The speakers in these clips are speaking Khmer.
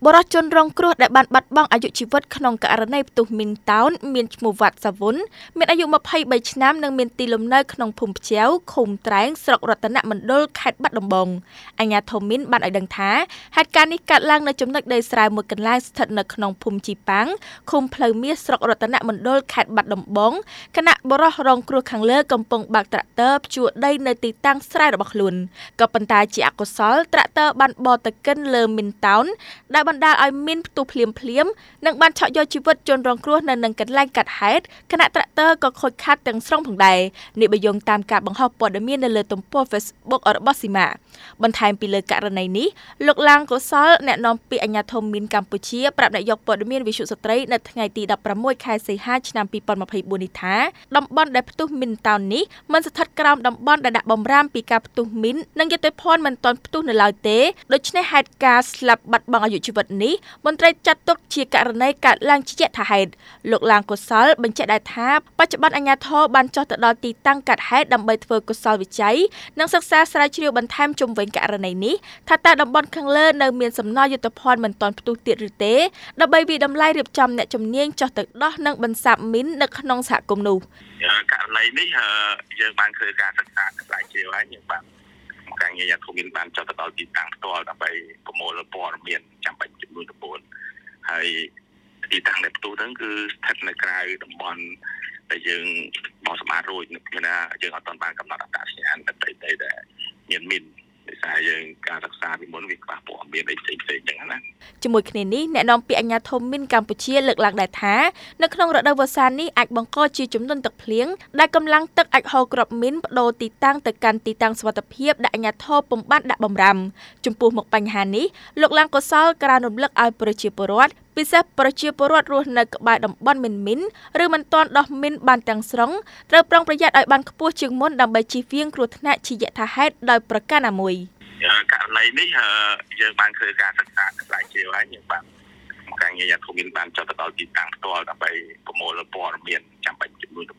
បរិជនរងគ្រោះដែលបានបាត់បង់អាយុជីវិតក្នុងករណីផ្ទុះមីនតោនមានឈ្មោះវ៉ាត់សាវុនមានអាយុ23ឆ្នាំនិងមានទីលំនៅក្នុងភូមិផ្ជាវឃុំត្រែងស្រុករតនមណ្ឌលខេត្តបាត់ដំបងអាជ្ញាធរមីនបានឲ្យដឹងថាហេតុការណ៍នេះកើតឡើងនៅចំណុចដីស្រែមួយកន្លែងស្ថិតនៅក្នុងភូមិជីប៉ាំងឃុំផ្លូវមាសស្រុករតនមណ្ឌលខេត្តបាត់ដំបងគណៈបរិសរងគ្រោះខាងលើកំពុងបើកត្រាក់ទ័រភ្ជួរដីនៅទីតាំងស្រែរបស់ខ្លួនក៏ប៉ុន្តែជាអកុសលត្រាក់ទ័របានបរទៅកិនលើមីនតោនដែលបណ្ដាលឲ្យមីនផ្ទុះភ្លាមនិងបានឆក់យកជីវិតជនរងគ្រោះនៅនឹងកន្លែងកាត់ហេតុគណៈត្រាក់ទ័រក៏ខូចខាតទាំងស្រុងផងដែរនេះបើយោងតាមការបង្ហោះព័ត៌មាននៅលើទំព័រ Facebook របស់ស៊ីម៉ាបន្ថែមពីលើករណីនេះលោកឡាងកុសលអ្នកនាំពាក្យអាជ្ញាធរមីនកម្ពុជាប្រាប់នាយកព័ត៌មានវិទ្យុស្ត្រីនៅថ្ងៃទី16ខែសីហាឆ្នាំ2024នេះថាតំបន់ដែលផ្ទុះមីនតោននេះមិនស្ថិតក្រោមតំបន់ដែលដាក់បំរាមពីការផ្ទុះមីននិងយុត្តិភ័ណ្ឌមិនទាន់ផ្ទុះនៅឡើយទេដូច្នេះហេតុការណ៍ស្លាប់បាត់បង់អាយុជីវិតនេះមន្ត្រីចាត់ទុកជាករណីកើតឡើងជាយថាហេតុលោកឡាងកុសលបញ្ជាក់ដែរថាបច្ចុប្បន្នអាជ្ញាធរបានចុះទៅដល់ទីតាំងកាត់ហេតុដើម្បីធ្វើកុសលវិច័យនិងសិក្សាស្រាវជ្រាវបន្ថែមជុំវិញករណីនេះថាតើតំបន់ខាងលើនៅមានសំណល់យុទ្ធភ័ណ្ឌមិនទាន់ផ្ទុះទៀតឬទេដើម្បីវិតម្លៃរៀបចំអ្នកជំនាញចុះទៅដោះនិងបន្សាបមីននៅក្នុងសហគមន៍នោះករណីនេះយើងបានធ្វើការសិក្សាស្រាវជ្រាវហើយយើងបានការងារអាជ្ញាធរមានបានចុះទៅដល់ទីតាំងផ្ទាល់ដើម្បីប្រមូលព័ត៌មានចាំបាច់ចំនួន9ហើយទីតាំងដែលផ្ទុះហ្នឹងគឺស្ថិតនៅក្រៅតំបន់ដែលយើងបោះសម្អាតរួចមានថាយើងអត់ទាន់បានកំណត់អត្តសញ្ញាណតែដែលមានមីនដោយសារយើងការរក្សាពីមុនវាខ្វះព័ត៌មានផ្សេងៗចឹងណាជាមួយគ្នានេះអ្នកនាំពាក្យអាជ្ញាធរមីនកម្ពុជាលើកឡើងដែរថានៅក្នុងរដូវវស្សានេះអាចបង្កជាជំនន់ទឹកភ្លៀងដែលកម្លាំងទឹកអាចហូរគ្រាប់មីនបដូរទីតាំងទៅកាន់ទីតាំងសុវត្ថិភាពដែលអាជ្ញាធរពុំបានដាក់បំរាមចំពោះមុខបញ្ហានេះលោកឡាងកុសលក្រានរំលឹកឲ្យប្រជាពលរដ្ឋពិសេសប្រជាពលរដ្ឋរស់នៅក្បែរតំបន់មានមីនឬមិនទាន់ដោះមីនបានទាំងស្រុងត្រូវប្រុងប្រយ័ត្នឲ្យបានខ្ពស់ជាងមុនដើម្បីជៀសវាងគ្រោះថ្នាក់ជាយថាហេតុដោយប្រការណាមួយករណីនេះយើងបានធ្វើការសិក្សាស្រាវជ្រាវហើយយើងបានការងារអាជ្ញាធរមានបានចុះទៅដល់ទីតាំងផ្ទាល់ដើម្បីប្រមូលព័ត៌មានចាំបាច់ចំនួន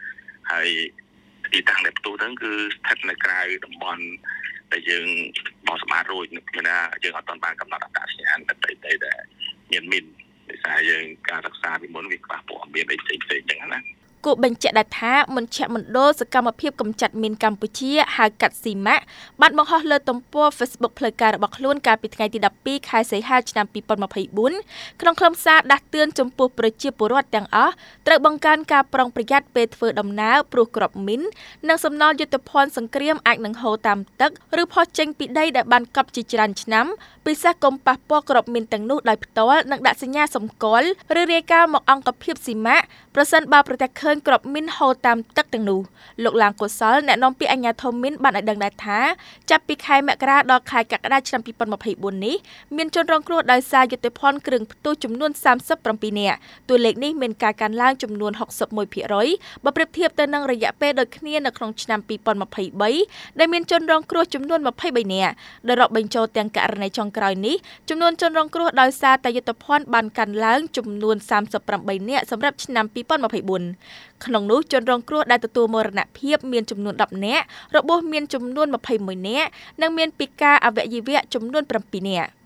9ហើយទីតាំងដែលផ្ទុះហ្នឹងគឺស្ថិតនៅក្រៅតំបន់ដែលយើងបោះសម្អាតរួចមានថាយើងអត់ទាន់បានកំណត់អត្តសញ្ញាណតែដែលមានមីនដោយសារយើងការរក្សាពីមុនវាខ្វះព័ត៌មានផ្សេងៗចឹងណាគូបញ្ជាក់ដែរថាមជ្ឈមណ្ឌលសកម្មភាពកម្ចាត់មីនកម្ពុជាហៅកាត់ស៊ីម៉ាក់បានបង្ហោះលើទំព័រ Facebook ផ្លូវការរបស់ខ្លួនកាលពីថ្ងៃទី12ខែសីហាឆ្នាំ2024ក្នុងខ្លឹមសារដាស់តឿនចំពោះប្រជាពលរដ្ឋទាំងអស់ត្រូវបង្កើនការប្រុងប្រយ័ត្នពេលធ្វើដំណើរព្រោះគ្រាប់មីននិងសំណល់យុទ្ធភ័ណ្ឌសង្គ្រាមអាចនឹងហូរតាមទឹកឬផុសចេញពីដីដែលបានកប់ជាច្រើនឆ្នាំពិសេសកុំប៉ះពាល់គ្រាប់មីនទាំងនោះដោយផ្ទាល់និងដាក់សញ្ញាសម្គាល់ឬរាយការណ៍មកអង្គភាពស៊ីម៉ាក់ប្រសិនបើប្រទះឃើញគ្រាប់មីនហូរតាមទឹកទាំងនោះលោកឡាងកុសលអ្នកនាំពាក្យអាជ្ញាធរមីនបានឲ្យដឹងដែរថាចាប់ពីខែមករាដល់ខែកក្កដាឆ្នាំ2024នេះមានជនរងគ្រោះដោយសារយុទ្ធភ័ណ្ឌគ្រឿងផ្ទុះចំនួន37នាក់តួលេខនេះមានការកើនឡើងចំនួន 61% បើប្រៀបធៀបទៅនឹងរយៈពេលដូចគ្នានៅក្នុងឆ្នាំ2023ដែលមានជនរងគ្រោះចំនួន23នាក់ដែលរាប់បញ្ចូលទាំងករណីចុងក្រោយនេះចំនួនជនរងគ្រោះដោយសារតែយុទ្ធភ័ណ្ឌបានកើនឡើងចំនួន38នាក់សម្រាប់ឆ្នាំ2024ក្នុងនោះជនរងគ្រោះដែលទទួលមរណភាពមានចំនួន10នាក់របួសមានចំនួន21នាក់និងមានពិការអវយវៈចំនួន7នាក់